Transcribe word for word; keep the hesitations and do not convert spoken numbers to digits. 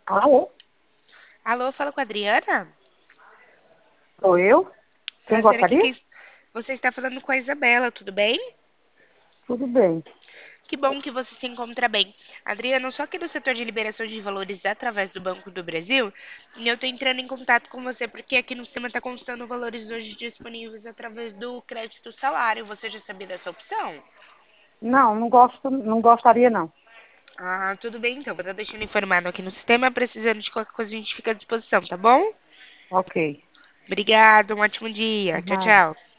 Alô? Alô, fala com a Adriana? Sou eu? Quem Prazer aqui. gostaria? Quem... Você está falando com a Isabela, tudo bem? Tudo bem. Que bom que você se encontra bem. Adriana, eu sou aqui do setor de liberação de valores através do Banco do Brasil e eu estou entrando em contato com você porque aqui no sistema está constando valores hoje disponíveis através do crédito salário. Você já sabia dessa opção? Não, não gosto, não gostaria não. Ah, tudo bem então. Vou estar deixando informado aqui no sistema. Precisando de qualquer coisa, a gente fica à disposição, tá bom? Ok. Obrigada, um ótimo dia. Tchau, Nada. tchau.